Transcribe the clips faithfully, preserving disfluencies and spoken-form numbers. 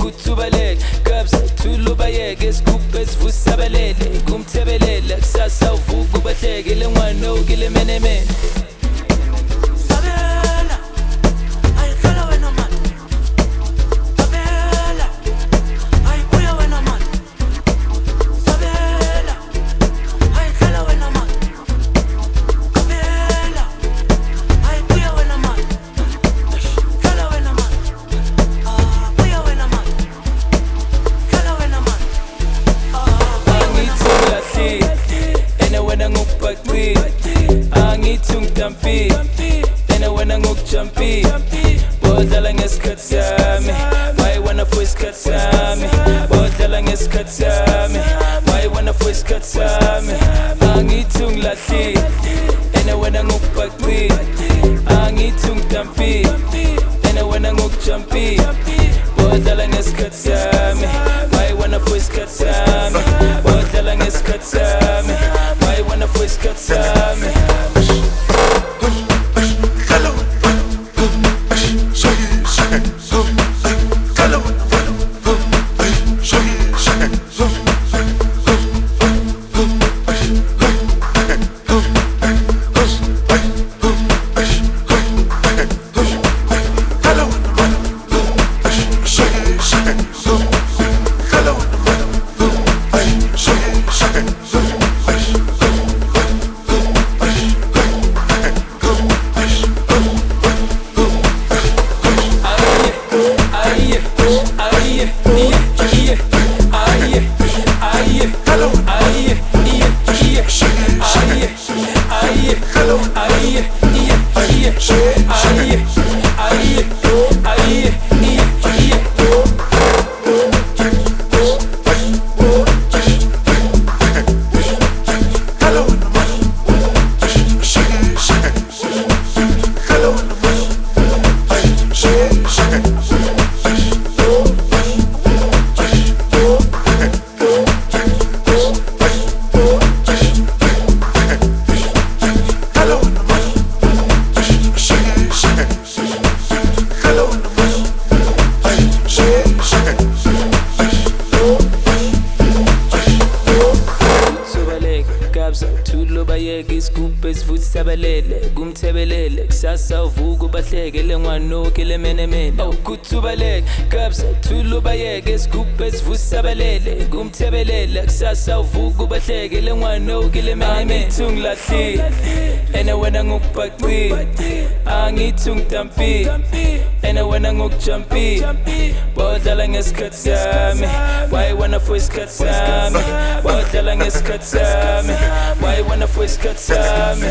awukuthubaleke kabza thulubayeke sigubhe sivusabelele kumthebelele kusasa uvuka ubahleke le ngwana ukile menemene Jumpy, and I wanna go jumpy. Bodala ngesikhathi sami, why wanna voice cut sami? Bodala ngesikhathi sami, why wanna voice cut sami? Angithi ungilahli, and I wanna go bhaqi. Angithi ungidampi, and I wanna go jumpy. Bodala ngesikhathi sami, why wanna voice cut sami? Bodala ngesikhathi sami, why wanna voice cut sami? Sabelele kumthebelele kusasa uvuka ubahleke le ngwana ukile menemene awukuthubaleke kabza thulubayeke sigubhe sivusabelele kumthebelele kusasa uvuka ubahleke le ngwana ukile menemene angithi ungilahli ene wena ngokubhaqi angithi ungidampi ene wena ngokujumpi bodlala ngesikhathi sami why wanna voice cut sami bodlala ngesikhathi sami why wanna voice cut sami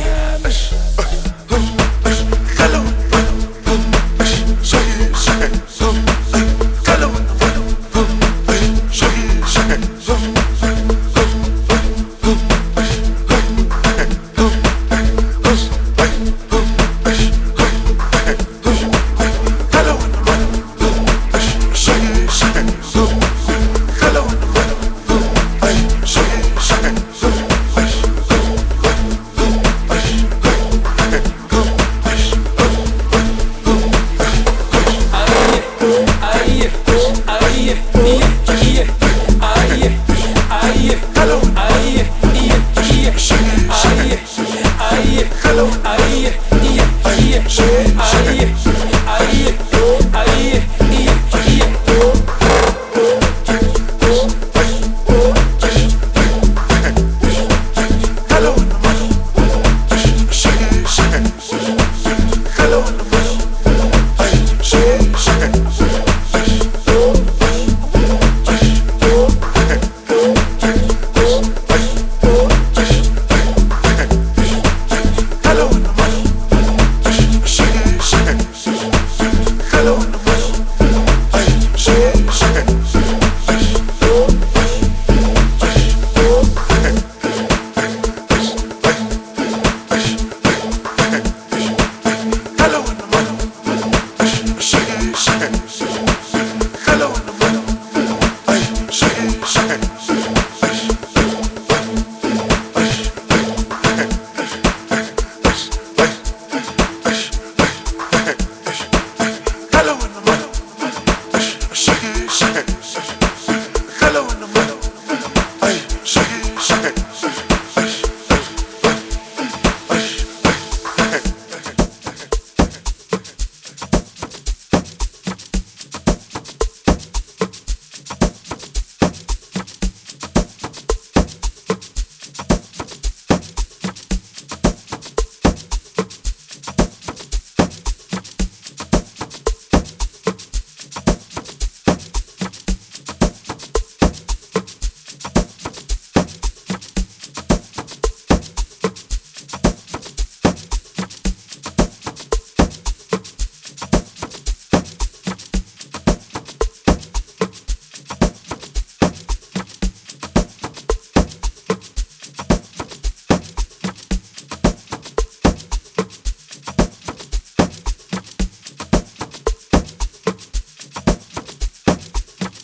Hello.